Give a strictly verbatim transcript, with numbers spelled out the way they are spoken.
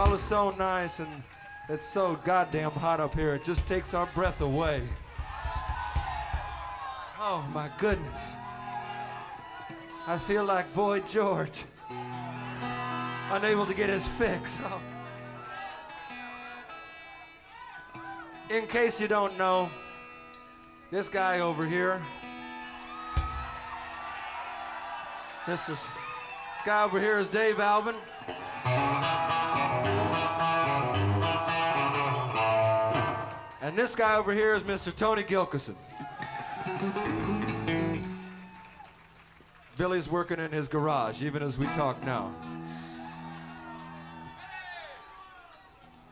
All is so nice and it's so goddamn hot up here. It just takes our breath away. Oh my goodness. I feel like Boy George, unable to get his fix. Oh. In case you don't know, this guy over here, Mister S- this guy over here is Dave Albin. And this guy over here is Mister Tony Gilkison. Billy's working in his garage, even as we talk now.